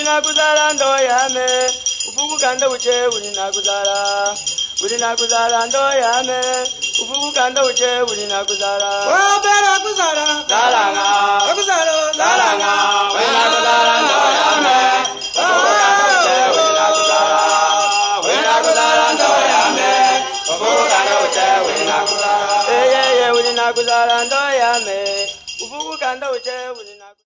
Ulinakuzala ndo yame ufukukanda uche ulinakuzala ulinakuzala ndo yame ufukukanda uche ulinakuzala wabera kuzala zalanga akuzala zalanga ulinakuzala ndo yame ufukukanda uche ulinakuzala ulinakuzala ndo yame ufukukanda uche ulinakuzala ulinakuzala ndo yame ufukukanda uche ulinakuzala